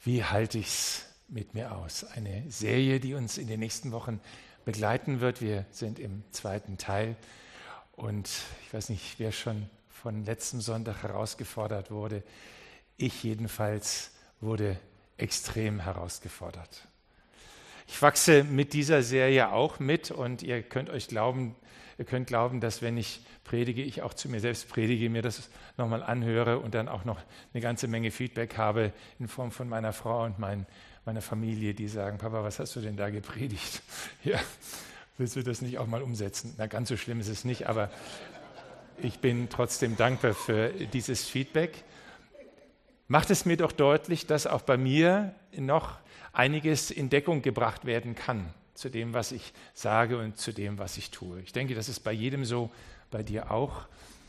Wie halte ich es mit mir aus? Eine Serie, die uns in den nächsten Wochen begleiten wird. Wir sind im zweiten Teil und ich weiß nicht, wer schon von letztem Sonntag herausgefordert wurde. Ich jedenfalls wurde extrem herausgefordert. Ich wachse mit dieser Serie auch mit und ihr könnt glauben, dass wenn ich predige, ich auch zu mir selbst predige, mir das nochmal anhöre und dann auch noch eine ganze Menge Feedback habe in Form von meiner Frau und meiner Familie, die sagen, Papa, was hast du denn da gepredigt? Ja, willst du das nicht auch mal umsetzen? Na, ganz so schlimm ist es nicht, aber ich bin trotzdem dankbar für dieses Feedback. Macht es mir doch deutlich, dass auch bei mir noch einiges in Deckung gebracht werden kann zu dem, was ich sage und zu dem, was ich tue. Ich denke, das ist bei jedem so, bei dir auch.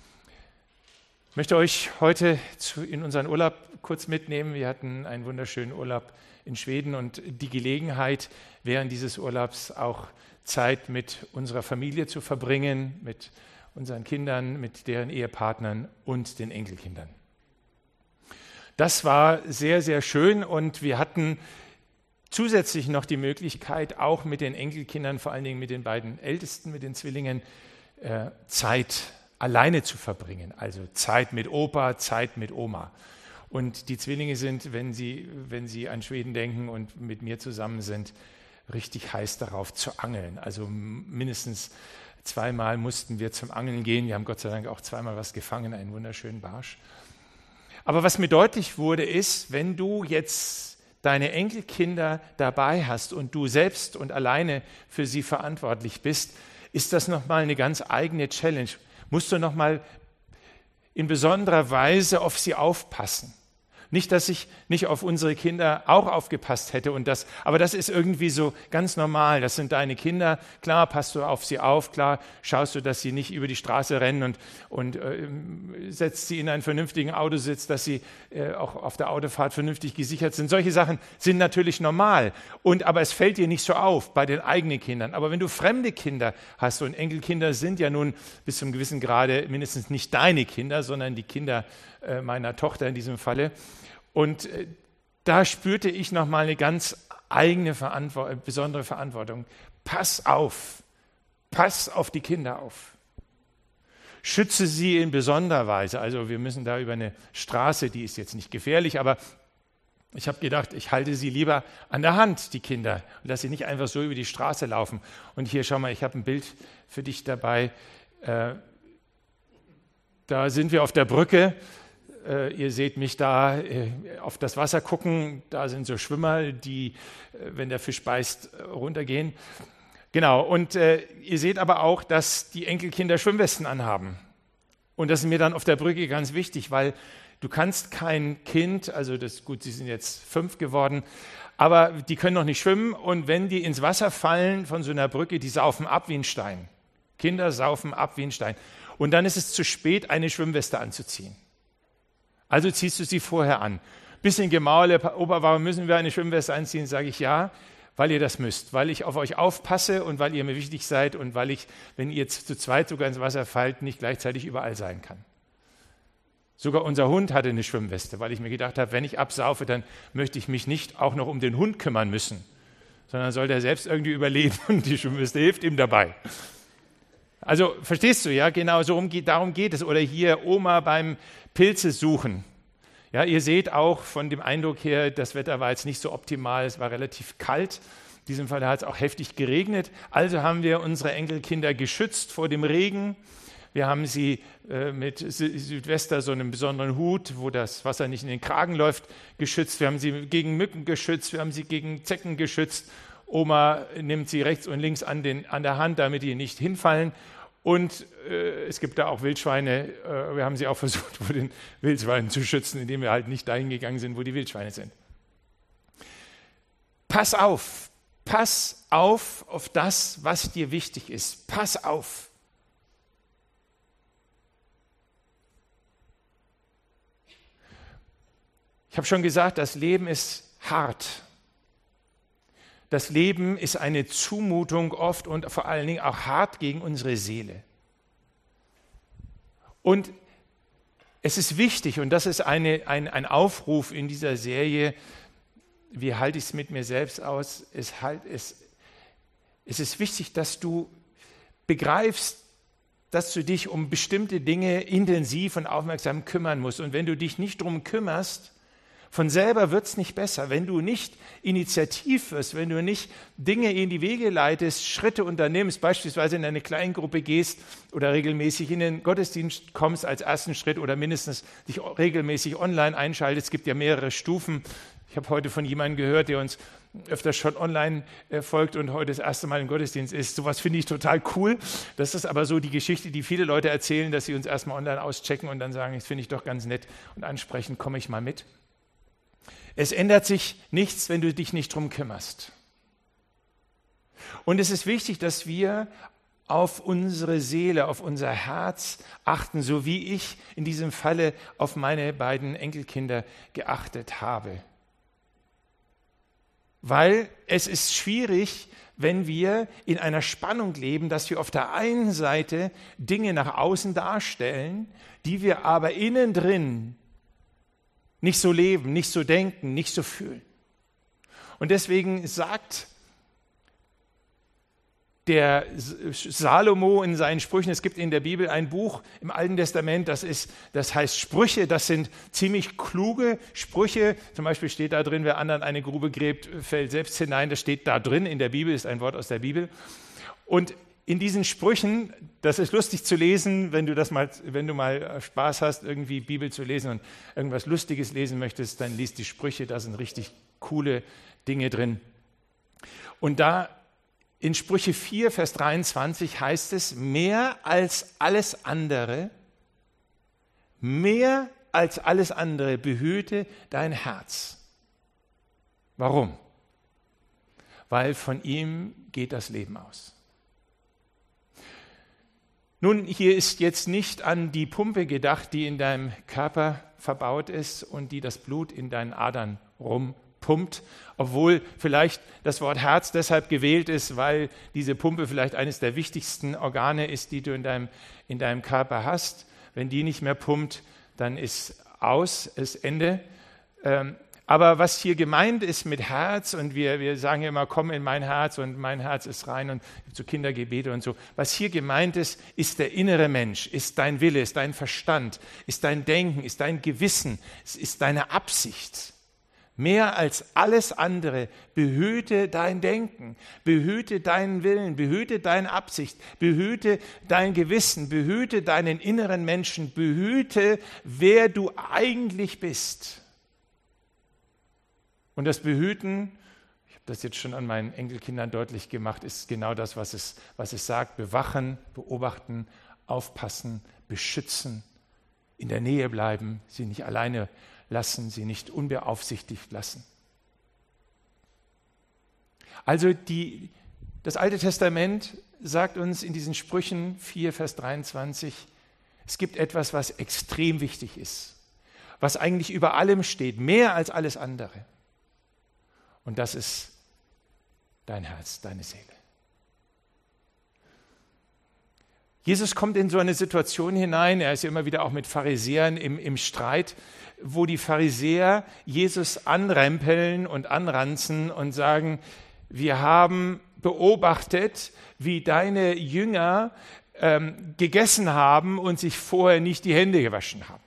Ich möchte euch heute in unseren Urlaub kurz mitnehmen. Wir hatten einen wunderschönen Urlaub in Schweden und die Gelegenheit, während dieses Urlaubs auch Zeit mit unserer Familie zu verbringen, mit unseren Kindern, mit deren Ehepartnern und den Enkelkindern. Das war sehr, sehr schön und wir hatten zusätzlich noch die Möglichkeit, auch mit den Enkelkindern, vor allen Dingen mit den beiden Ältesten, mit den Zwillingen, Zeit alleine zu verbringen. Also Zeit mit Opa, Zeit mit Oma. Und die Zwillinge sind, wenn sie an Schweden denken und mit mir zusammen sind, richtig heiß darauf zu angeln. Also mindestens zweimal mussten wir zum Angeln gehen. Wir haben Gott sei Dank auch zweimal was gefangen, einen wunderschönen Barsch. Aber was mir deutlich wurde, ist, wenn du jetzt deine Enkelkinder dabei hast und du selbst und alleine für sie verantwortlich bist, ist das nochmal eine ganz eigene Challenge. Musst du nochmal in besonderer Weise auf sie aufpassen. Nicht, dass ich nicht auf unsere Kinder auch aufgepasst hätte, aber das ist irgendwie so ganz normal. Das sind deine Kinder, klar passt du auf sie auf, klar schaust du, dass sie nicht über die Straße rennen und setzt sie in einen vernünftigen Autositz, dass sie auch auf der Autofahrt vernünftig gesichert sind. Solche Sachen sind natürlich normal, aber es fällt dir nicht so auf bei den eigenen Kindern. Aber wenn du fremde Kinder hast und Enkelkinder sind ja nun bis zum gewissen Grade mindestens nicht deine Kinder, sondern die Kinder meiner Tochter in diesem Falle. Und da spürte ich nochmal eine ganz eigene besondere Verantwortung. Pass auf die Kinder auf. Schütze sie in besonderer Weise. Also wir müssen da über eine Straße, die ist jetzt nicht gefährlich, aber ich habe gedacht, ich halte sie lieber an der Hand, die Kinder, und lasse sie nicht einfach so über die Straße laufen. Und hier, schau mal, ich habe ein Bild für dich dabei. Da sind wir auf der Brücke. Ihr seht mich da auf das Wasser gucken, da sind so Schwimmer, die, wenn der Fisch beißt, runtergehen. Genau, und ihr seht aber auch, dass die Enkelkinder Schwimmwesten anhaben. Und das ist mir dann auf der Brücke ganz wichtig, weil du kannst kein Kind, sie sind jetzt 5 geworden, aber die können noch nicht schwimmen und wenn die ins Wasser fallen von so einer Brücke, die saufen ab wie ein Stein. Kinder saufen ab wie ein Stein. Und dann ist es zu spät, eine Schwimmweste anzuziehen. Also ziehst du sie vorher an. Bisschen Gemaule, Opa, warum müssen wir eine Schwimmweste anziehen? Sage ich ja, weil ihr das müsst, weil ich auf euch aufpasse und weil ihr mir wichtig seid und weil ich, wenn ihr zu zweit sogar ins Wasser fallt, nicht gleichzeitig überall sein kann. Sogar unser Hund hatte eine Schwimmweste, weil ich mir gedacht habe, wenn ich absaufe, dann möchte ich mich nicht auch noch um den Hund kümmern müssen, sondern soll der selbst irgendwie überleben und die Schwimmweste hilft ihm dabei. Also verstehst du, ja, genau darum geht es. Oder hier Oma beim Pilze suchen. Ja, ihr seht auch von dem Eindruck her, das Wetter war jetzt nicht so optimal, es war relativ kalt. In diesem Fall hat es auch heftig geregnet. Also haben wir unsere Enkelkinder geschützt vor dem Regen. Wir haben sie mit Südwester so einem besonderen Hut, wo das Wasser nicht in den Kragen läuft, geschützt. Wir haben sie gegen Mücken geschützt, wir haben sie gegen Zecken geschützt. Oma nimmt sie rechts und links an der Hand, damit die nicht hinfallen. Und es gibt da auch Wildschweine. Wir haben sie auch versucht, vor den Wildschweinen zu schützen, indem wir halt nicht dahin gegangen sind, wo die Wildschweine sind. Pass auf das, was dir wichtig ist. Pass auf. Ich habe schon gesagt, das Leben ist hart. Das Leben ist eine Zumutung oft und vor allen Dingen auch hart gegen unsere Seele. Und es ist wichtig, und das ist ein Aufruf in dieser Serie, wie halte ich es mit mir selbst aus? Es ist wichtig, dass du begreifst, dass du dich um bestimmte Dinge intensiv und aufmerksam kümmern musst. Und wenn du dich nicht darum kümmerst, von selber wird es nicht besser. Wenn du nicht initiativ wirst, wenn du nicht Dinge in die Wege leitest, Schritte unternimmst, beispielsweise in eine Kleingruppe gehst oder regelmäßig in den Gottesdienst kommst als ersten Schritt oder mindestens dich regelmäßig online einschaltest. Es gibt ja mehrere Stufen. Ich habe heute von jemandem gehört, der uns öfter schon online folgt und heute das erste Mal im Gottesdienst ist. Sowas finde ich total cool. Das ist aber so die Geschichte, die viele Leute erzählen, dass sie uns erstmal online auschecken und dann sagen, das finde ich doch ganz nett und ansprechend, komme ich mal mit. Es ändert sich nichts, wenn du dich nicht drum kümmerst. Und es ist wichtig, dass wir auf unsere Seele, auf unser Herz achten, so wie ich in diesem Falle auf meine beiden Enkelkinder geachtet habe. Weil es ist schwierig, wenn wir in einer Spannung leben, dass wir auf der einen Seite Dinge nach außen darstellen, die wir aber innen drin nicht so leben, nicht so denken, nicht so fühlen. Und deswegen sagt der Salomo in seinen Sprüchen, es gibt in der Bibel ein Buch im Alten Testament, das heißt Sprüche, das sind ziemlich kluge Sprüche. Zum Beispiel steht da drin, wer anderen eine Grube gräbt, fällt selbst hinein. Das steht da drin in der Bibel, ist ein Wort aus der Bibel. Und in diesen Sprüchen, das ist lustig zu lesen, wenn du mal Spaß hast, irgendwie Bibel zu lesen und irgendwas Lustiges lesen möchtest, dann liest die Sprüche, da sind richtig coole Dinge drin. Und da in Sprüche 4, Vers 23 heißt es, mehr als alles andere behüte dein Herz. Warum? Weil von ihm geht das Leben aus. Nun, hier ist jetzt nicht an die Pumpe gedacht, die in deinem Körper verbaut ist und die das Blut in deinen Adern rumpumpt, obwohl vielleicht das Wort Herz deshalb gewählt ist, weil diese Pumpe vielleicht eines der wichtigsten Organe ist, die du in deinem Körper hast. Wenn die nicht mehr pumpt, dann ist Ende. Aber was hier gemeint ist mit Herz, und wir sagen ja immer, komm in mein Herz und mein Herz ist rein und so Kindergebete und so. Was hier gemeint ist der innere Mensch, ist dein Wille, ist dein Verstand, ist dein Denken, ist dein Gewissen, ist deine Absicht. Mehr als alles andere behüte dein Denken, behüte deinen Willen, behüte deine Absicht, behüte dein Gewissen, behüte deinen inneren Menschen, behüte, wer du eigentlich bist. Und das Behüten, ich habe das jetzt schon an meinen Enkelkindern deutlich gemacht, ist genau das, was es sagt. Bewachen, beobachten, aufpassen, beschützen, in der Nähe bleiben, sie nicht alleine lassen, sie nicht unbeaufsichtigt lassen. Also das Alte Testament sagt uns in diesen Sprüchen 4, Vers 23, es gibt etwas, was extrem wichtig ist, was eigentlich über allem steht, mehr als alles andere. Und das ist dein Herz, deine Seele. Jesus kommt in so eine Situation hinein, er ist ja immer wieder auch mit Pharisäern im Streit, wo die Pharisäer Jesus anrempeln und anranzen und sagen, wir haben beobachtet, wie deine Jünger gegessen haben und sich vorher nicht die Hände gewaschen haben.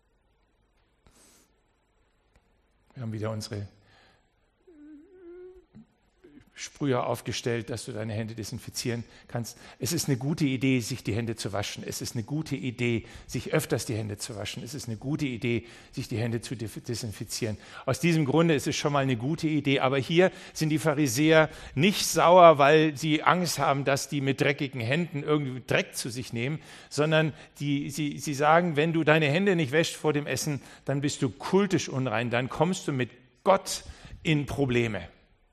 Wir haben wieder unsere Sprüher aufgestellt, dass du deine Hände desinfizieren kannst. Es ist eine gute Idee, sich die Hände zu waschen. Es ist eine gute Idee, sich öfters die Hände zu waschen. Es ist eine gute Idee, sich die Hände zu desinfizieren. Aus diesem Grunde ist es schon mal eine gute Idee. Aber hier sind die Pharisäer nicht sauer, weil sie Angst haben, dass die mit dreckigen Händen irgendwie Dreck zu sich nehmen, sondern sie sagen, wenn du deine Hände nicht wäschst vor dem Essen, dann bist du kultisch unrein, dann kommst du mit Gott in Probleme.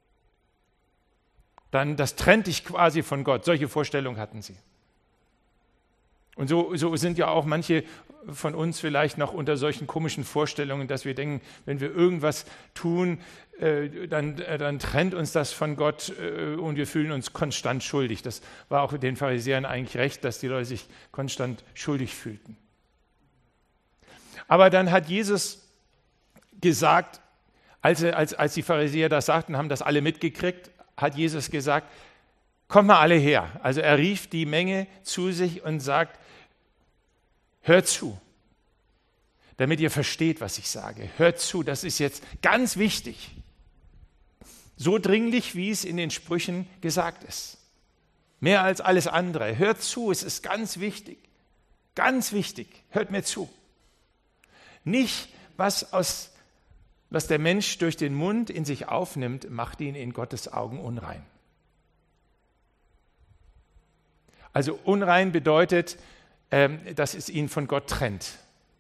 Dann das trennt dich quasi von Gott. Solche Vorstellungen hatten sie. Und so sind ja auch manche von uns vielleicht noch unter solchen komischen Vorstellungen, dass wir denken, wenn wir irgendwas tun, dann trennt uns das von Gott und wir fühlen uns konstant schuldig. Das war auch den Pharisäern eigentlich recht, dass die Leute sich konstant schuldig fühlten. Aber dann hat Jesus gesagt, Als die Pharisäer das sagten, haben das alle mitgekriegt, hat Jesus gesagt, kommt mal alle her. Also er rief die Menge zu sich und sagt, hört zu, damit ihr versteht, was ich sage. Hört zu, das ist jetzt ganz wichtig. So dringlich, wie es in den Sprüchen gesagt ist. Mehr als alles andere. Hört zu, es ist ganz wichtig. Ganz wichtig, hört mir zu. Nicht, was der Mensch durch den Mund in sich aufnimmt, macht ihn in Gottes Augen unrein. Also unrein bedeutet, dass es ihn von Gott trennt.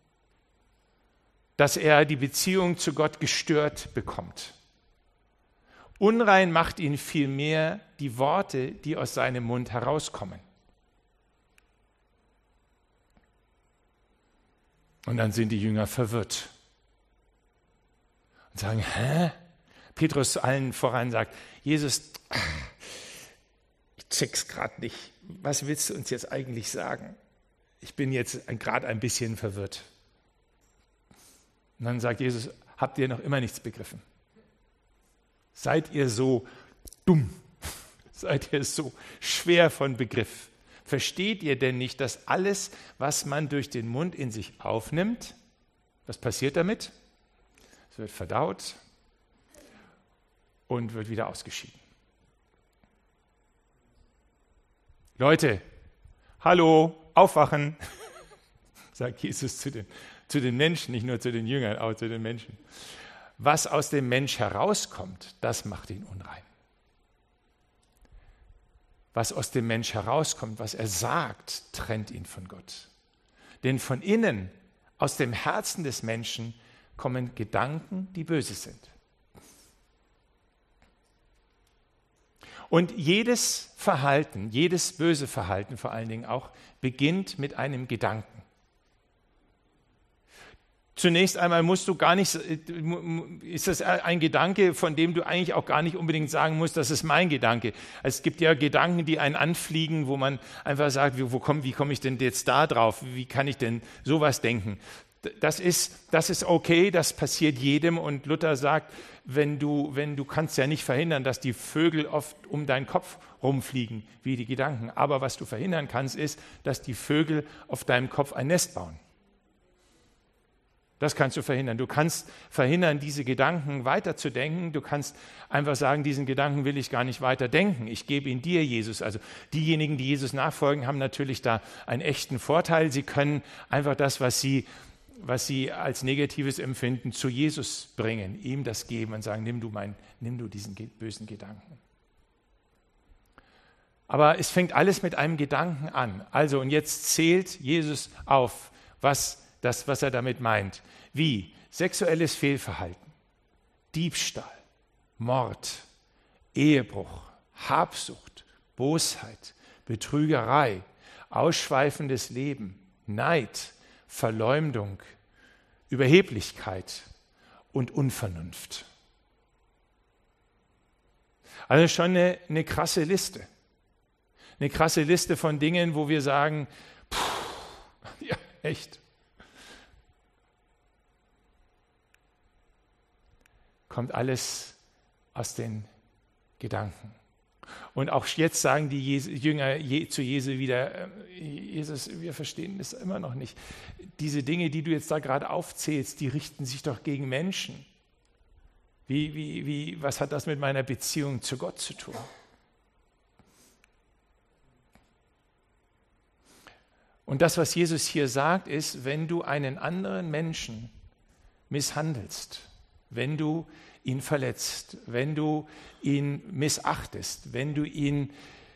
Dass er die Beziehung zu Gott gestört bekommt. Unrein macht ihn vielmehr die Worte, die aus seinem Mund herauskommen. Und dann sind die Jünger verwirrt und sagen, hä? Petrus allen voran sagt, Jesus, ich check's gerade nicht. Was willst du uns jetzt eigentlich sagen? Ich bin jetzt gerade ein bisschen verwirrt. Und dann sagt Jesus, habt ihr noch immer nichts begriffen? Seid ihr so dumm? Seid ihr so schwer von Begriff? Versteht ihr denn nicht, dass alles, was man durch den Mund in sich aufnimmt, was passiert damit? Es wird verdaut und wird wieder ausgeschieden. Leute, hallo, aufwachen, sagt Jesus zu den Menschen, nicht nur zu den Jüngern, auch zu den Menschen. Was aus dem Mensch herauskommt, das macht ihn unrein. Was aus dem Mensch herauskommt, was er sagt, trennt ihn von Gott. Denn von innen, aus dem Herzen des Menschen, kommen Gedanken, die böse sind. Und jedes Verhalten, jedes böse Verhalten vor allen Dingen auch, beginnt mit einem Gedanken. Zunächst einmal ist das ein Gedanke, von dem du eigentlich auch gar nicht unbedingt sagen musst, das ist mein Gedanke. Es gibt ja Gedanken, die einen anfliegen, wo man einfach sagt, wie komme ich denn jetzt da drauf? Wie kann ich denn sowas denken? Das ist okay, das passiert jedem. Und Luther sagt, wenn du kannst ja nicht verhindern, dass die Vögel oft um deinen Kopf rumfliegen, wie die Gedanken. Aber was du verhindern kannst, ist, dass die Vögel auf deinem Kopf ein Nest bauen. Das kannst du verhindern. Du kannst verhindern, diese Gedanken weiterzudenken. Du kannst einfach sagen, diesen Gedanken will ich gar nicht weiter denken. Ich gebe ihn dir, Jesus. Also diejenigen, die Jesus nachfolgen, haben natürlich da einen echten Vorteil. Sie können einfach das, was sie als Negatives empfinden, zu Jesus bringen, ihm das geben und sagen, nimm du diesen bösen Gedanken. Aber es fängt alles mit einem Gedanken an. Also, und jetzt zählt Jesus auf, was er damit meint. Wie? Sexuelles Fehlverhalten, Diebstahl, Mord, Ehebruch, Habsucht, Bosheit, Betrügerei, ausschweifendes Leben, Neid, Verleumdung, Überheblichkeit und Unvernunft. Also schon eine krasse Liste. Eine krasse Liste von Dingen, wo wir sagen, ja, echt. Kommt alles aus den Gedanken. Und auch jetzt sagen die Jünger zu Jesu wieder, Jesus, wir verstehen das immer noch nicht. Diese Dinge, die du jetzt da gerade aufzählst, die richten sich doch gegen Menschen. Was hat das mit meiner Beziehung zu Gott zu tun? Und das, was Jesus hier sagt, ist, wenn du einen anderen Menschen misshandelst, wenn du ihn verletzt, wenn du ihn missachtest, wenn du ihn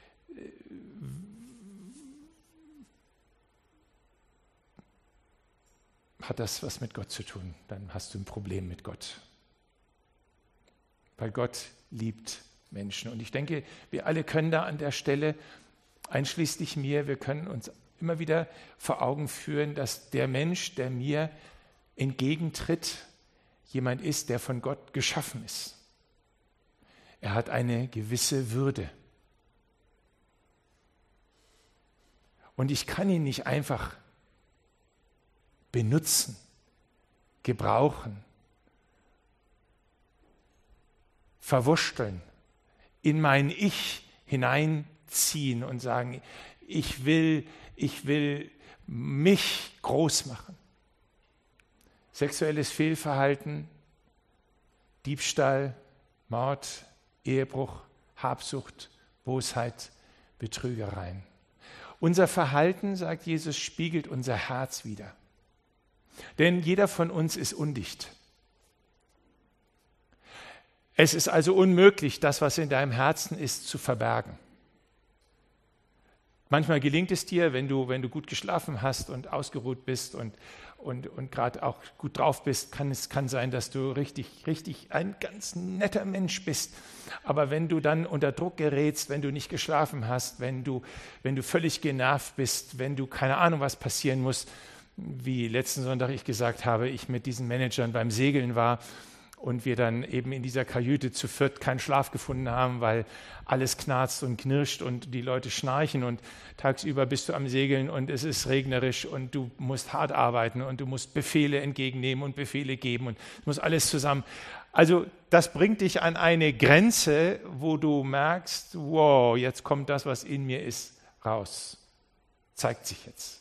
hat das was mit Gott zu tun, dann hast du ein Problem mit Gott. Weil Gott liebt Menschen. Und ich denke, wir alle können da an der Stelle, einschließlich mir, wir können uns immer wieder vor Augen führen, dass der Mensch, der mir entgegentritt, jemand ist, der von Gott geschaffen ist. Er hat eine gewisse Würde. Und ich kann ihn nicht einfach benutzen, gebrauchen, verwurschteln, in mein Ich hineinziehen und sagen, ich will mich groß machen. Sexuelles Fehlverhalten, Diebstahl, Mord, Ehebruch, Habsucht, Bosheit, Betrügereien. Unser Verhalten, sagt Jesus, spiegelt unser Herz wider. Denn jeder von uns ist undicht. Es ist also unmöglich, das, was in deinem Herzen ist, zu verbergen. Manchmal gelingt es dir, wenn du gut geschlafen hast und ausgeruht bist und gerade auch gut drauf bist, kann sein, dass du richtig ein ganz netter Mensch bist. Aber wenn du dann unter Druck gerätst, wenn du nicht geschlafen hast, wenn du völlig genervt bist, wenn du keine Ahnung, was passieren muss, wie letzten Sonntag ich gesagt habe, ich mit diesen Managern beim Segeln war und wir dann eben in dieser Kajüte zu viert keinen Schlaf gefunden haben, weil alles knarzt und knirscht und die Leute schnarchen und tagsüber bist du am Segeln und es ist regnerisch und du musst hart arbeiten und du musst Befehle entgegennehmen und Befehle geben und es muss alles zusammen. Also das bringt dich an eine Grenze, wo du merkst, wow, jetzt kommt das, was in mir ist, raus. Zeigt sich jetzt.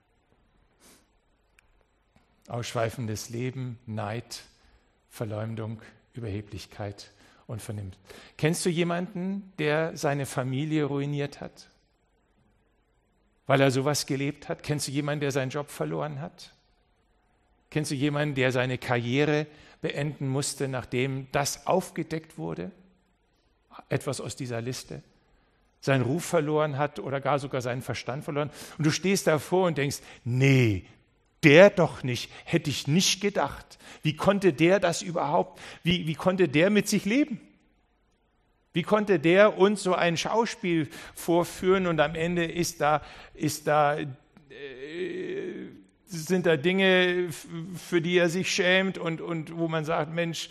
Ausschweifendes Leben, Neid, Verleumdung, Überheblichkeit und Vernunft. Kennst du jemanden, der seine Familie ruiniert hat, weil er sowas gelebt hat? Kennst du jemanden, der seinen Job verloren hat? Kennst du jemanden, der seine Karriere beenden musste, nachdem das aufgedeckt wurde? Etwas aus dieser Liste? Seinen Ruf verloren hat oder gar sogar seinen Verstand verloren? Und du stehst davor und denkst, nee, der doch nicht, hätte ich nicht gedacht. Wie konnte der das überhaupt, wie konnte der mit sich leben? Wie konnte der uns so ein Schauspiel vorführen und am Ende sind da Dinge, für die er sich schämt und wo man sagt, Mensch,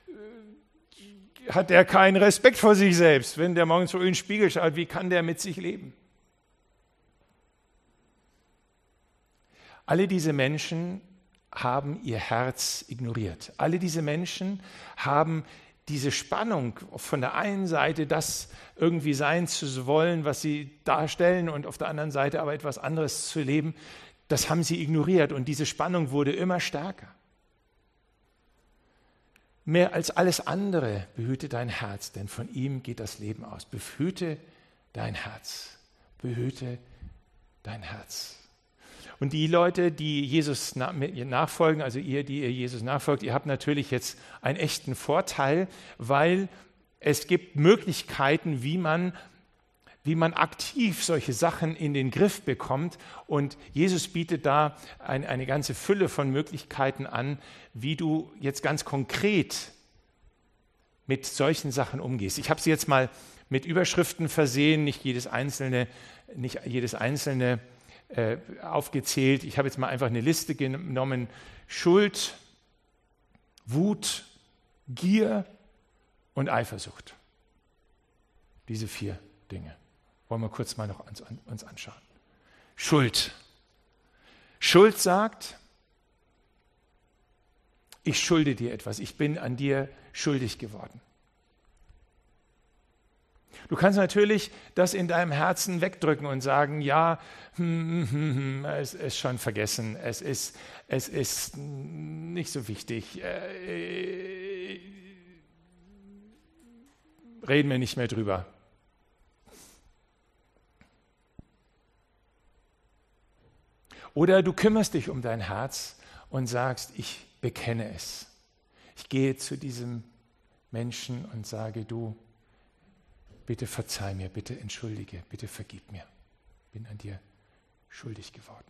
hat er keinen Respekt vor sich selbst, wenn der morgens vor in den Spiegel schaut, wie kann der mit sich leben? Alle diese Menschen haben ihr Herz ignoriert. Alle diese Menschen haben diese Spannung von der einen Seite, das irgendwie sein zu wollen, was sie darstellen, und auf der anderen Seite aber etwas anderes zu leben, das haben sie ignoriert und diese Spannung wurde immer stärker. Mehr als alles andere behüte dein Herz, denn von ihm geht das Leben aus. Behüte dein Herz. Behüte dein Herz. Und die Leute, die Jesus nachfolgen, also ihr, die ihr Jesus nachfolgt, ihr habt natürlich jetzt einen echten Vorteil, weil es gibt Möglichkeiten, wie man aktiv solche Sachen in den Griff bekommt. Und Jesus bietet da eine ganze Fülle von Möglichkeiten an, wie du jetzt ganz konkret mit solchen Sachen umgehst. Ich habe sie jetzt mal mit Überschriften versehen, nicht jedes einzelne aufgezählt. Ich habe jetzt mal einfach eine Liste genommen. Schuld, Wut, Gier und Eifersucht. Diese 4 Dinge. Wollen wir kurz mal noch uns anschauen. Schuld. Schuld sagt, ich schulde dir etwas, ich bin an dir schuldig geworden. Du kannst natürlich das in deinem Herzen wegdrücken und sagen, ja, es ist schon vergessen, es ist nicht so wichtig, reden wir nicht mehr drüber. Oder du kümmerst dich um dein Herz und sagst, ich bekenne es. Ich gehe zu diesem Menschen und sage, du, bitte verzeih mir, bitte entschuldige, bitte vergib mir. Bin an dir schuldig geworden.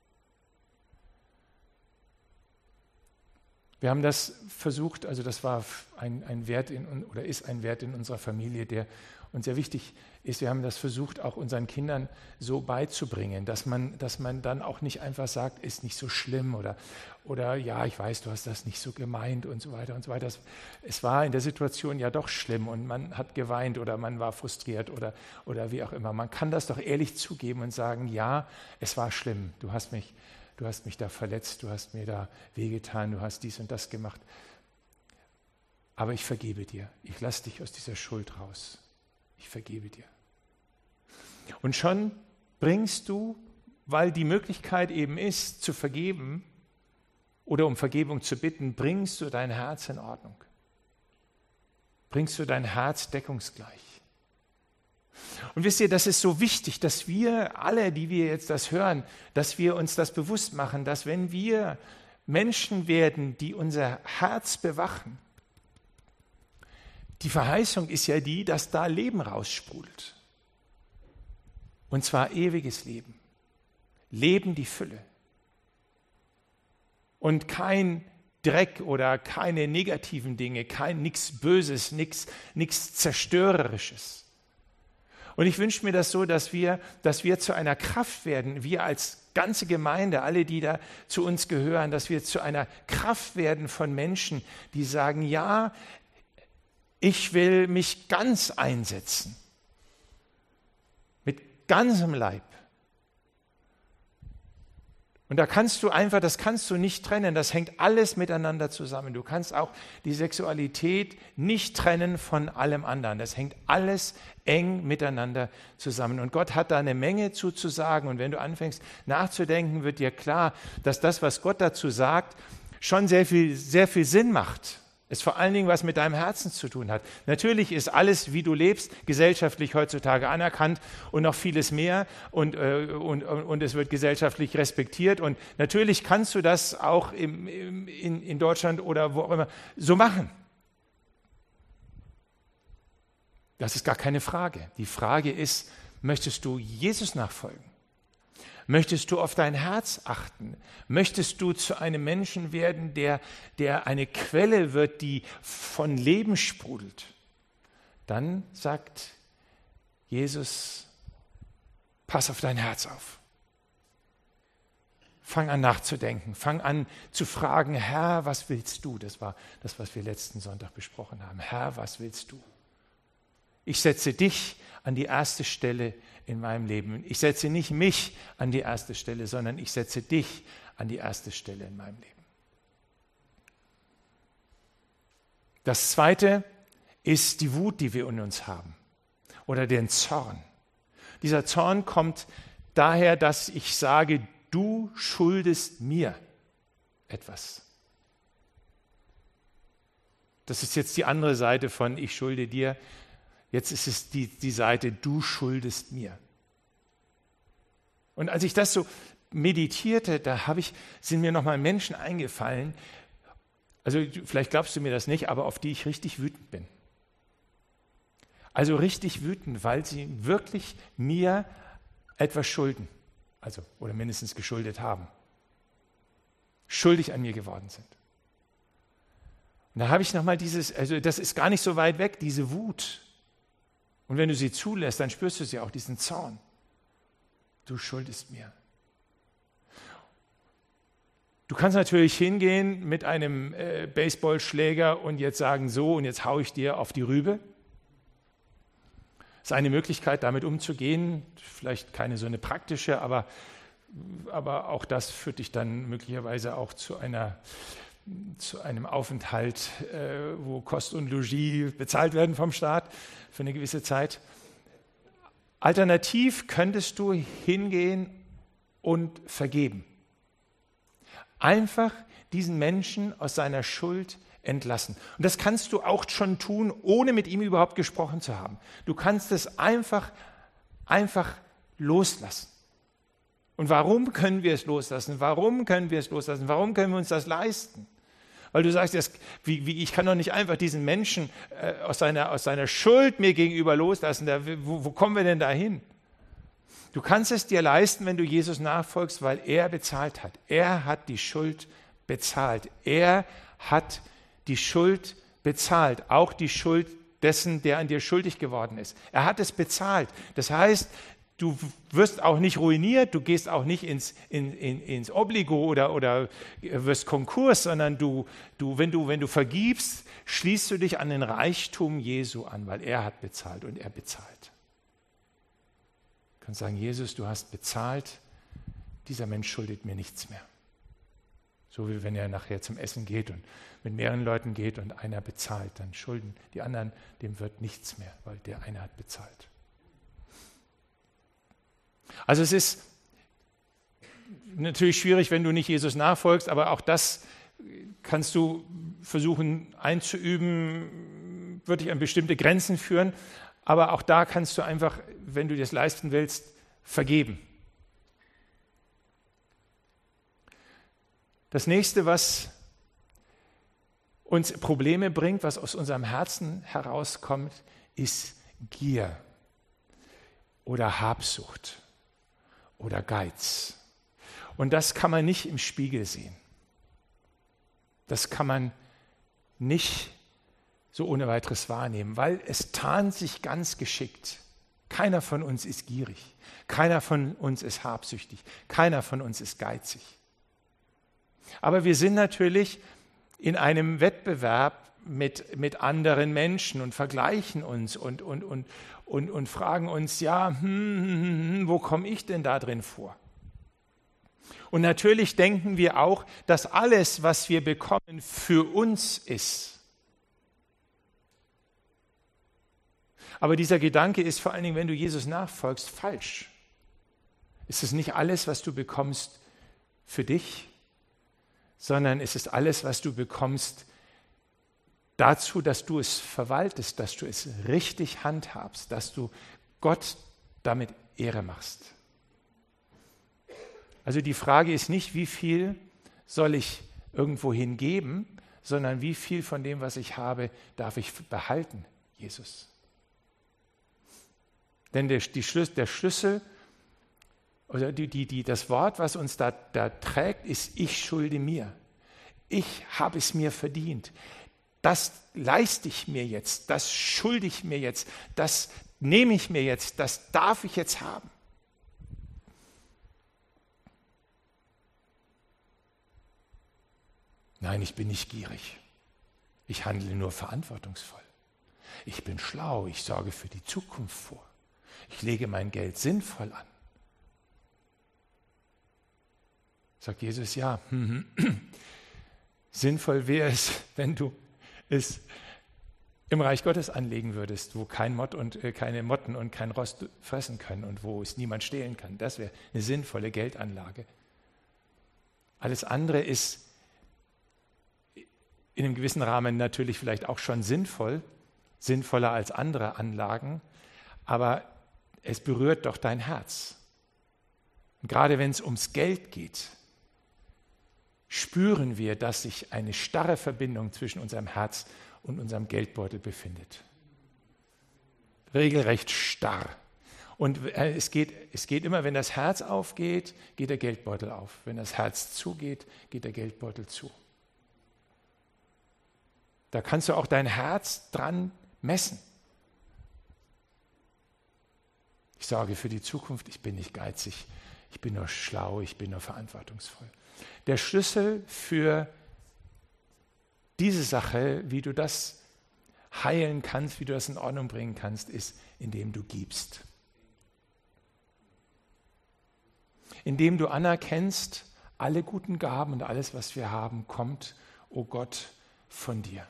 Wir haben das versucht, also das war ein Wert ist ein Wert in unserer Familie, der uns sehr wichtig ist. Wir haben das versucht, auch unseren Kindern so beizubringen, dass man dann auch nicht einfach sagt, ist nicht so schlimm oder ja, ich weiß, du hast das nicht so gemeint und so weiter und so weiter. Es war in der Situation ja doch schlimm und man hat geweint oder man war frustriert oder wie auch immer. Man kann das doch ehrlich zugeben und sagen, ja, es war schlimm, du hast mich da verletzt, du hast mir da wehgetan, du hast dies und das gemacht. aber ich vergebe dir. Ich lasse dich aus dieser Schuld raus. Ich vergebe dir. Und schon bringst du, weil die Möglichkeit eben ist, zu vergeben oder um Vergebung zu bitten, bringst du dein Herz in Ordnung. Bringst du dein Herz deckungsgleich. Und wisst ihr, das ist so wichtig, dass wir alle, die wir jetzt das hören, dass wir uns das bewusst machen, dass wenn wir Menschen werden, die unser Herz bewachen, die Verheißung ist ja die, dass da Leben raussprudelt. Und zwar ewiges Leben. Leben die Fülle. Und kein Dreck oder keine negativen Dinge, nichts Böses, nichts Zerstörerisches. Und ich wünsche mir das so, dass wir zu einer Kraft werden, wir als ganze Gemeinde, alle, die da zu uns gehören, dass wir zu einer Kraft werden von Menschen, die sagen, ja, ich will mich ganz einsetzen, mit ganzem Leib. Und das kannst du nicht trennen, das hängt alles miteinander zusammen. Du kannst auch die Sexualität nicht trennen von allem anderen. Das hängt alles eng miteinander zusammen. Und Gott hat da eine Menge zu sagen. Und wenn du anfängst nachzudenken, wird dir klar, dass das, was Gott dazu sagt, schon sehr viel Sinn macht. Es vor allen Dingen was mit deinem Herzen zu tun hat. Natürlich ist alles, wie du lebst, gesellschaftlich heutzutage anerkannt und noch vieles mehr und es wird gesellschaftlich respektiert und natürlich kannst du das auch in Deutschland oder wo auch immer so machen. Das ist gar keine Frage. Die Frage ist, möchtest du Jesus nachfolgen? Möchtest du auf dein Herz achten? Möchtest du zu einem Menschen werden, der eine Quelle wird, die von Leben sprudelt? Dann sagt Jesus, pass auf dein Herz auf. Fang an nachzudenken, fang an zu fragen, Herr, was willst du? Das war das, was wir letzten Sonntag besprochen haben. Herr, was willst du? Ich setze dich an die erste Stelle in meinem Leben. Ich setze nicht mich an die erste Stelle, sondern ich setze dich an die erste Stelle in meinem Leben. Das Zweite ist die Wut, die wir in uns haben oder den Zorn. Dieser Zorn kommt daher, dass ich sage, du schuldest mir etwas. Das ist jetzt die andere Seite von ich schulde dir. Jetzt ist es die Seite, du schuldest mir. Und als ich das so meditierte, sind mir nochmal Menschen eingefallen, also vielleicht glaubst du mir das nicht, aber auf die ich richtig wütend bin. Also richtig wütend, weil sie wirklich mir etwas schulden, oder mindestens geschuldet haben. Schuldig an mir geworden sind. Und da habe ich nochmal das ist gar nicht so weit weg, diese Wut. Und wenn du sie zulässt, dann spürst du sie auch, diesen Zorn. Du schuldest mir. Du kannst natürlich hingehen mit einem Baseballschläger und jetzt sagen, so, und jetzt haue ich dir auf die Rübe. Das ist eine Möglichkeit, damit umzugehen. Vielleicht keine so eine praktische, aber auch das führt dich dann möglicherweise auch zu einem Aufenthalt, wo Kost und Logis bezahlt werden vom Staat für eine gewisse Zeit. Alternativ könntest du hingehen und vergeben. Einfach diesen Menschen aus seiner Schuld entlassen. Und das kannst du auch schon tun, ohne mit ihm überhaupt gesprochen zu haben. Du kannst es einfach loslassen. Und warum können wir es loslassen? Warum können wir uns das leisten? Weil du sagst, ich kann doch nicht einfach diesen Menschen aus seiner Schuld mir gegenüber loslassen. Wo kommen wir denn da hin? Du kannst es dir leisten, wenn du Jesus nachfolgst, weil er bezahlt hat. Er hat die Schuld bezahlt. Er hat die Schuld bezahlt. Auch die Schuld dessen, der an dir schuldig geworden ist. Er hat es bezahlt. Das heißt, du wirst auch nicht ruiniert, du gehst auch nicht ins Obligo oder wirst Konkurs, sondern wenn du vergibst, schließt du dich an den Reichtum Jesu an, weil er hat bezahlt und er bezahlt. Du kannst sagen, Jesus, du hast bezahlt, dieser Mensch schuldet mir nichts mehr. So wie wenn er nachher zum Essen geht und mit mehreren Leuten geht und einer bezahlt, dann schulden die anderen, dem wird nichts mehr, weil der eine hat bezahlt. Also es ist natürlich schwierig, wenn du nicht Jesus nachfolgst, aber auch das kannst du versuchen einzuüben, wird dich an bestimmte Grenzen führen, aber auch da kannst du einfach, wenn du das leisten willst, vergeben. Das nächste, was uns Probleme bringt, was aus unserem Herzen herauskommt, ist Gier oder Habsucht oder Geiz. Und das kann man nicht im Spiegel sehen. Das kann man nicht so ohne weiteres wahrnehmen, weil es tarnt sich ganz geschickt. Keiner von uns ist gierig, keiner von uns ist habsüchtig, keiner von uns ist geizig. Aber wir sind natürlich in einem Wettbewerb mit anderen Menschen und vergleichen uns und fragen uns, ja, wo komme ich denn da drin vor? Und natürlich denken wir auch, dass alles, was wir bekommen, für uns ist. Aber dieser Gedanke ist vor allen Dingen, wenn du Jesus nachfolgst, falsch. Es ist nicht alles, was du bekommst, für dich, sondern es ist alles, was du bekommst, dazu, dass du es verwaltest, dass du es richtig handhabst, dass du Gott damit Ehre machst. Also die Frage ist nicht, wie viel soll ich irgendwo hingeben, sondern wie viel von dem, was ich habe, darf ich behalten, Jesus. Denn der Schlüssel oder das Wort, was uns da trägt, ist: Ich schulde mir. Ich habe es mir verdient. Das leiste ich mir jetzt, das schulde ich mir jetzt, das nehme ich mir jetzt, das darf ich jetzt haben. Nein, ich bin nicht gierig. Ich handle nur verantwortungsvoll. Ich bin schlau, ich sorge für die Zukunft vor. Ich lege mein Geld sinnvoll an. Sagt Jesus, ja, sinnvoll wäre es, wenn du es im Reich Gottes anlegen würdest, wo kein Mott und keine Motten und kein Rost fressen können und wo es niemand stehlen kann. Das wäre eine sinnvolle Geldanlage. Alles andere ist in einem gewissen Rahmen natürlich vielleicht auch schon sinnvoll, sinnvoller als andere Anlagen, aber es berührt doch dein Herz. Und gerade wenn es ums Geld geht, spüren wir, dass sich eine starre Verbindung zwischen unserem Herz und unserem Geldbeutel befindet. Regelrecht starr. Und es geht immer, wenn das Herz aufgeht, geht der Geldbeutel auf. Wenn das Herz zugeht, geht der Geldbeutel zu. Da kannst du auch dein Herz dran messen. Ich sorge für die Zukunft, ich bin nicht geizig, ich bin nur schlau, ich bin nur verantwortungsvoll. Der Schlüssel für diese Sache, wie du das heilen kannst, wie du das in Ordnung bringen kannst, ist, indem du gibst. Indem du anerkennst, alle guten Gaben und alles, was wir haben, kommt, oh Gott, von dir.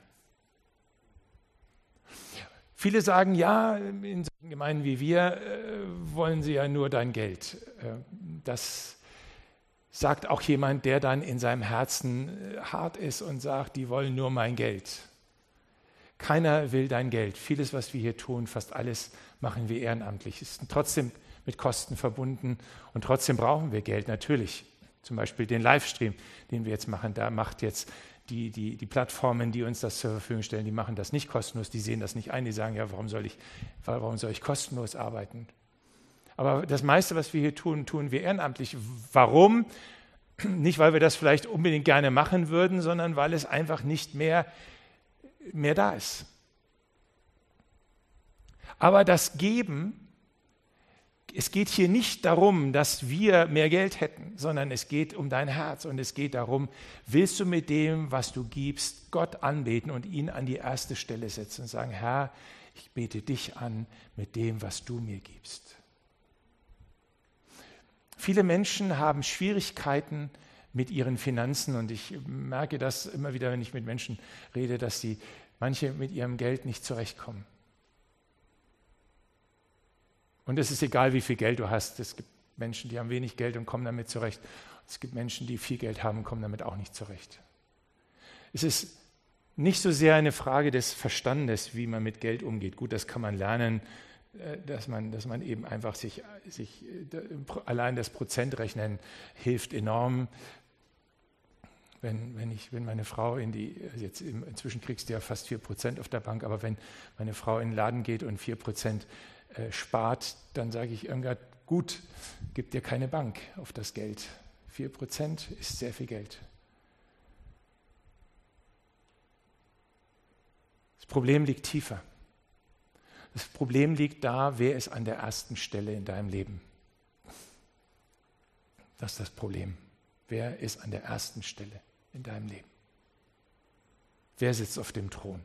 Viele sagen, ja, in solchen Gemeinden wie wir wollen sie ja nur dein Geld. Das sagt auch jemand, der dann in seinem Herzen hart ist und sagt, die wollen nur mein Geld. Keiner will dein Geld. Vieles, was wir hier tun, fast alles machen wir ehrenamtlich. Es ist trotzdem mit Kosten verbunden und trotzdem brauchen wir Geld, natürlich. Zum Beispiel den Livestream, den wir jetzt machen, da macht jetzt die Plattformen, die uns das zur Verfügung stellen, die machen das nicht kostenlos, die sehen das nicht ein, die sagen, ja, warum soll ich kostenlos arbeiten? Aber das meiste, was wir hier tun, tun wir ehrenamtlich. Warum? Nicht, weil wir das vielleicht unbedingt gerne machen würden, sondern weil es einfach nicht mehr da ist. Aber das Geben, es geht hier nicht darum, dass wir mehr Geld hätten, sondern es geht um dein Herz und es geht darum, willst du mit dem, was du gibst, Gott anbeten und ihn an die erste Stelle setzen und sagen, Herr, ich bete dich an mit dem, was du mir gibst. Viele Menschen haben Schwierigkeiten mit ihren Finanzen. Und ich merke das immer wieder, wenn ich mit Menschen rede, dass manche mit ihrem Geld nicht zurechtkommen. Und es ist egal, wie viel Geld du hast. Es gibt Menschen, die haben wenig Geld und kommen damit zurecht. Es gibt Menschen, die viel Geld haben und kommen damit auch nicht zurecht. Es ist nicht so sehr eine Frage des Verstandes, wie man mit Geld umgeht. Gut, das kann man lernen, dass man eben einfach sich allein das Prozentrechnen hilft enorm. Wenn meine Frau inzwischen kriegst du ja fast 4% auf der Bank, aber wenn meine Frau in den Laden geht und 4% spart, dann sage ich irgendwann, gut, gib dir keine Bank auf das Geld. 4% ist sehr viel Geld. Das Problem liegt tiefer. Das Problem liegt da, wer ist an der ersten Stelle in deinem Leben? Das ist das Problem. Wer ist an der ersten Stelle in deinem Leben? Wer sitzt auf dem Thron?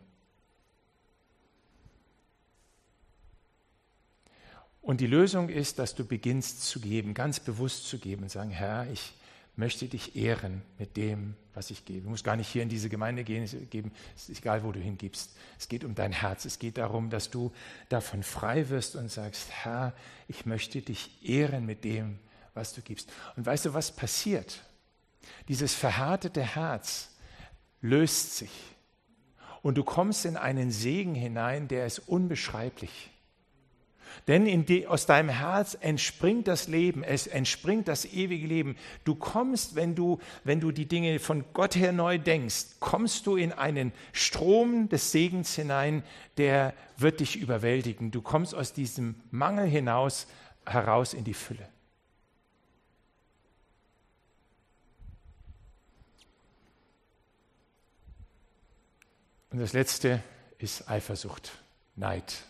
Und die Lösung ist, dass du beginnst zu geben, ganz bewusst zu geben und sagen, Herr, ich möchte dich ehren mit dem, was ich gebe. Du musst gar nicht hier in diese Gemeinde gehen, es ist egal, wo du hingibst. Es geht um dein Herz. Es geht darum, dass du davon frei wirst und sagst, Herr, ich möchte dich ehren mit dem, was du gibst. Und weißt du, was passiert? Dieses verhärtete Herz löst sich. Und du kommst in einen Segen hinein, der ist unbeschreiblich. Denn aus deinem Herz entspringt das Leben, es entspringt das ewige Leben. Du kommst, wenn du die Dinge von Gott her neu denkst, kommst du in einen Strom des Segens hinein, der wird dich überwältigen. Du kommst aus diesem Mangel heraus in die Fülle. Und das Letzte ist Eifersucht, Neid.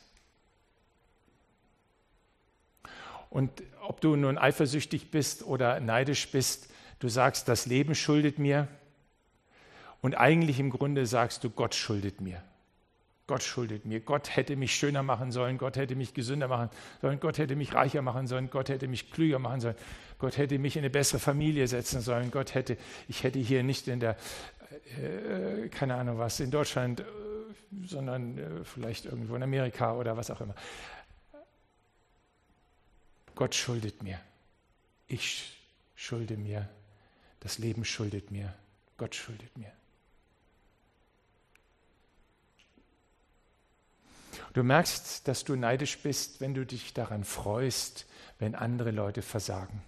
Und ob du nun eifersüchtig bist oder neidisch bist, du sagst, das Leben schuldet mir. Und eigentlich im Grunde sagst du, Gott schuldet mir. Gott schuldet mir. Gott hätte mich schöner machen sollen. Gott hätte mich gesünder machen sollen. Gott hätte mich reicher machen sollen. Gott hätte mich klüger machen sollen. Gott hätte mich in eine bessere Familie setzen sollen. Ich hätte hier nicht in der, keine Ahnung was, in Deutschland, sondern vielleicht irgendwo in Amerika oder was auch immer. Gott schuldet mir. Ich schulde mir. Das Leben schuldet mir. Gott schuldet mir. Du merkst, dass du neidisch bist, wenn du dich daran freust, wenn andere Leute versagen.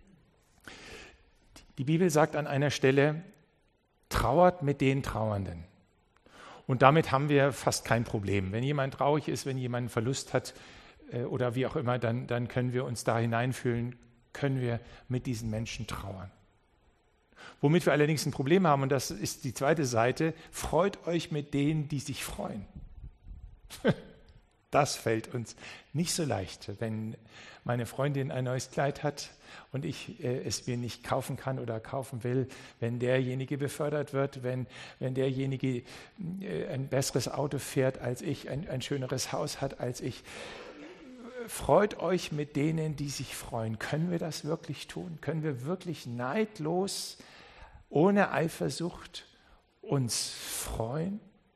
Die Bibel sagt an einer Stelle, trauert mit den Trauernden. Und damit haben wir fast kein Problem. Wenn jemand traurig ist, wenn jemand einen Verlust hat, oder wie auch immer, dann können wir uns da hineinfühlen, können wir mit diesen Menschen trauern. Womit wir allerdings ein Problem haben, und das ist die zweite Seite, freut euch mit denen, die sich freuen. Das fällt uns nicht so leicht, wenn meine Freundin ein neues Kleid hat und ich es mir nicht kaufen kann oder kaufen will, wenn derjenige befördert wird, wenn derjenige ein besseres Auto fährt als ich, ein schöneres Haus hat als ich. Freut euch mit denen, die sich freuen. Können wir das wirklich tun? Können wir wirklich neidlos, ohne Eifersucht uns freuen?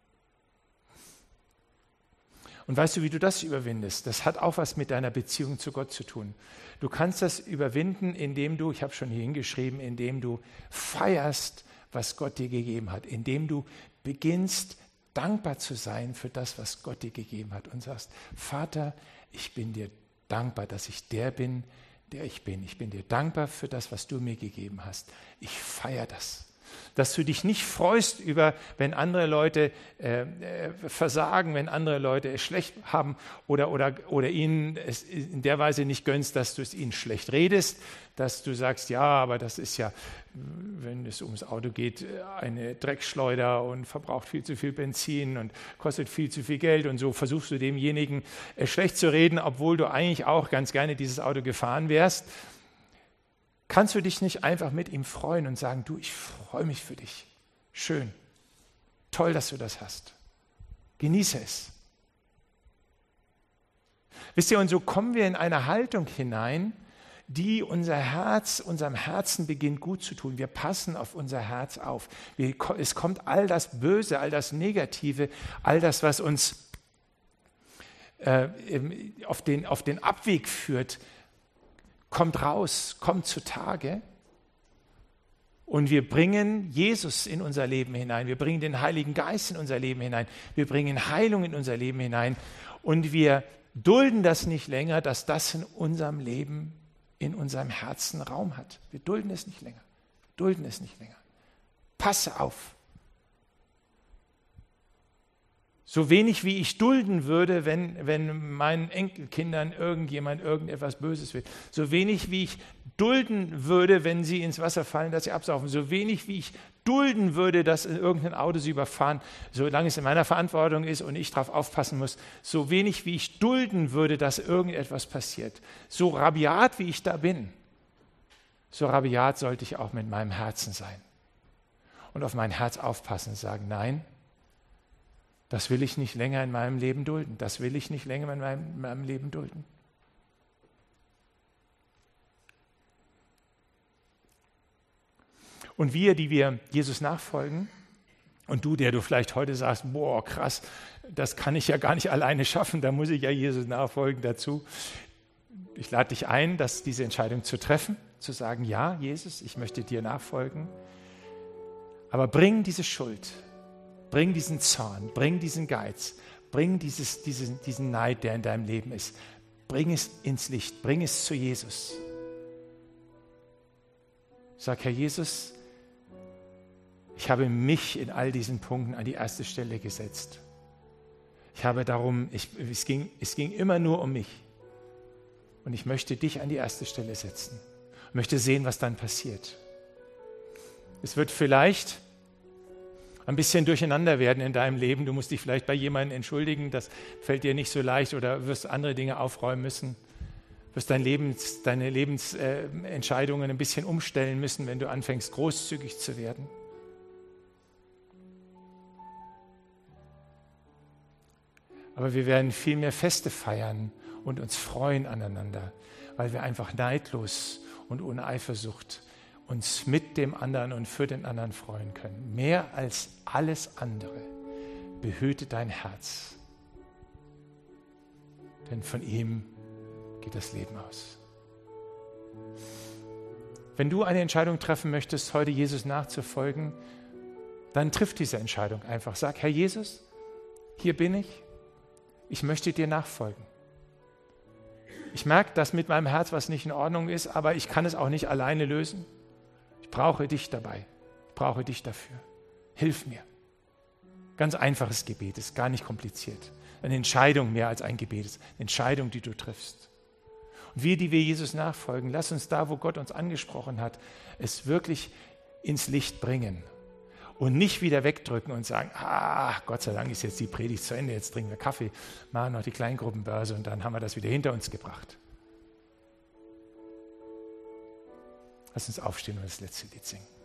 Und weißt du, wie du das überwindest? Das hat auch was mit deiner Beziehung zu Gott zu tun. Du kannst das überwinden, indem du, ich habe schon hier hingeschrieben, indem du feierst, was Gott dir gegeben hat, indem du beginnst, dankbar zu sein für das, was Gott dir gegeben hat und sagst, Vater, ich bin dir dankbar, dass ich der bin, der ich bin. Ich bin dir dankbar für das, was du mir gegeben hast. Ich feiere das. Dass du dich nicht freust über, wenn andere Leute versagen, wenn andere Leute es schlecht haben oder ihnen es in der Weise nicht gönnst, dass du es ihnen schlecht redest, dass du sagst, ja, aber das ist ja, wenn es ums Auto geht, eine Dreckschleuder und verbraucht viel zu viel Benzin und kostet viel zu viel Geld und so versuchst du demjenigen schlecht zu reden, obwohl du eigentlich auch ganz gerne dieses Auto gefahren wärst. Kannst du dich nicht einfach mit ihm freuen und sagen, du, ich freue mich für dich. Schön. Toll, dass du das hast. Genieße es. Wisst ihr, und so kommen wir in eine Haltung hinein, die unserem Herzen beginnt gut zu tun. Wir passen auf unser Herz auf. Es kommt all das Böse, all das Negative, all das, was uns auf den Abweg führt, kommt raus, kommt zutage. Und wir bringen Jesus in unser Leben hinein. Wir bringen den Heiligen Geist in unser Leben hinein. Wir bringen Heilung in unser Leben hinein. Und wir dulden das nicht länger, dass das in unserem Leben, in unserem Herzen Raum hat. Wir dulden es nicht länger. Dulden es nicht länger. Passe auf. So wenig wie ich dulden würde, wenn meinen Enkelkindern irgendjemand irgendetwas Böses will. So wenig wie ich dulden würde, wenn sie ins Wasser fallen, dass sie absaufen. So wenig wie ich dulden würde, dass irgendein Auto sie überfahren, solange es in meiner Verantwortung ist und ich darauf aufpassen muss. So wenig wie ich dulden würde, dass irgendetwas passiert. So rabiat wie ich da bin, so rabiat sollte ich auch mit meinem Herzen sein. Und auf mein Herz aufpassen und sagen, nein, das will ich nicht länger in meinem Leben dulden. Das will ich nicht länger in meinem Leben dulden. Und wir, die wir Jesus nachfolgen, und du, der du vielleicht heute sagst, boah, krass, das kann ich ja gar nicht alleine schaffen, da muss ich ja Jesus nachfolgen dazu. Ich lade dich ein, diese Entscheidung zu treffen, zu sagen, ja, Jesus, ich möchte dir nachfolgen, aber bring diese Schuld, bring diesen Zorn, bring diesen Geiz, bring diesen Neid, der in deinem Leben ist, bring es ins Licht, bring es zu Jesus. Sag, Herr Jesus, ich habe mich in all diesen Punkten an die erste Stelle gesetzt. Es ging immer nur um mich. Und ich möchte dich an die erste Stelle setzen. Ich möchte sehen, was dann passiert. Es wird vielleicht ein bisschen durcheinander werden in deinem Leben. Du musst dich vielleicht bei jemandem entschuldigen, das fällt dir nicht so leicht oder wirst andere Dinge aufräumen müssen. Wirst deine Lebensentscheidungen ein bisschen umstellen müssen, wenn du anfängst, großzügig zu werden. Aber wir werden viel mehr Feste feiern und uns freuen aneinander, weil wir einfach neidlos und ohne Eifersucht uns mit dem anderen und für den anderen freuen können. Mehr als alles andere behüte dein Herz, denn von ihm geht das Leben aus. Wenn du eine Entscheidung treffen möchtest, heute Jesus nachzufolgen, dann triff diese Entscheidung einfach. Sag, Herr Jesus, hier bin ich. Ich möchte dir nachfolgen. Ich merke, dass mit meinem Herz was nicht in Ordnung ist, aber ich kann es auch nicht alleine lösen. Ich brauche dich dabei. Ich brauche dich dafür. Hilf mir. Ganz einfaches Gebet, ist gar nicht kompliziert. Eine Entscheidung mehr als ein Gebet ist. Eine Entscheidung, die du triffst. Und wir, die wir Jesus nachfolgen, lass uns da, wo Gott uns angesprochen hat, es wirklich ins Licht bringen. Und nicht wieder wegdrücken und sagen, Gott sei Dank ist jetzt die Predigt zu Ende, jetzt trinken wir Kaffee, machen noch die Kleingruppenbörse und dann haben wir das wieder hinter uns gebracht. Lass uns aufstehen und das letzte Lied singen.